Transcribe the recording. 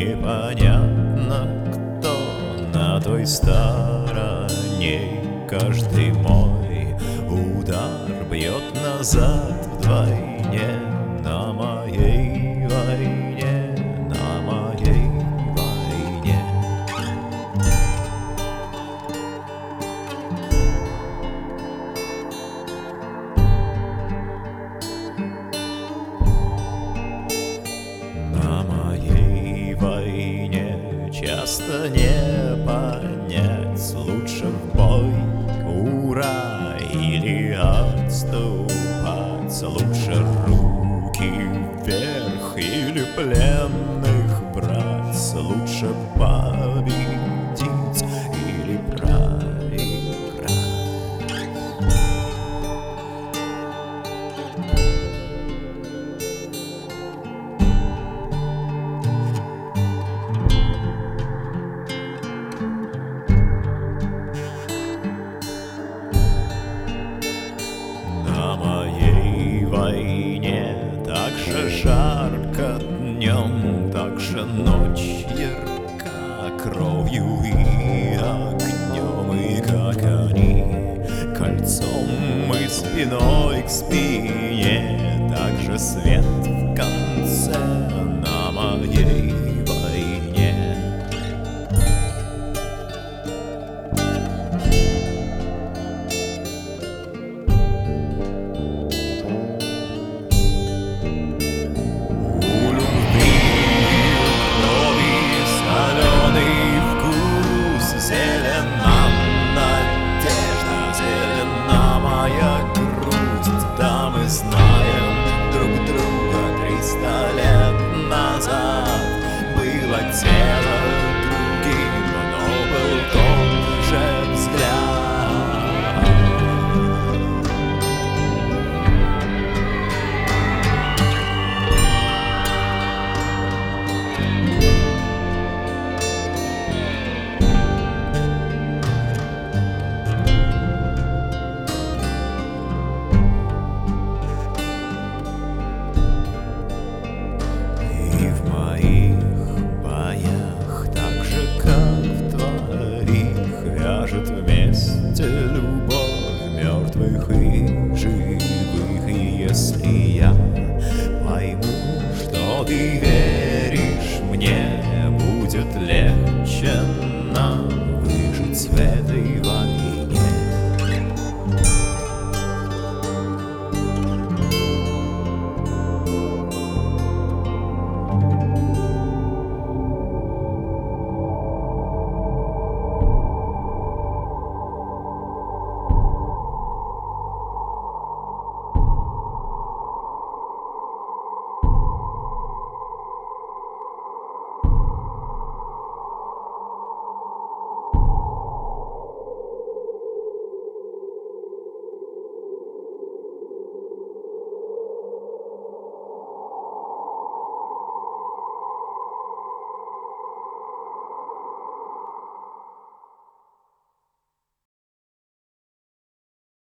непонятно, кто на той стороне. Каждый мой удар бьет назад вдвойне. На моей войне, на моей войне. На моей войне часто не понять, лучше в бой, ура, или отступать. Лучше руки вверх или пленных брать. Лучше победить или проиграть. На моей войне так же жарко днем, так же ночь ярка кровью и огнем. И как они кольцом и спиной к спине, так же свет в конце на моей войне. Зелена надежда, зелена моя грудь. Да, мы знаем друг друга 300 лет назад. Было тело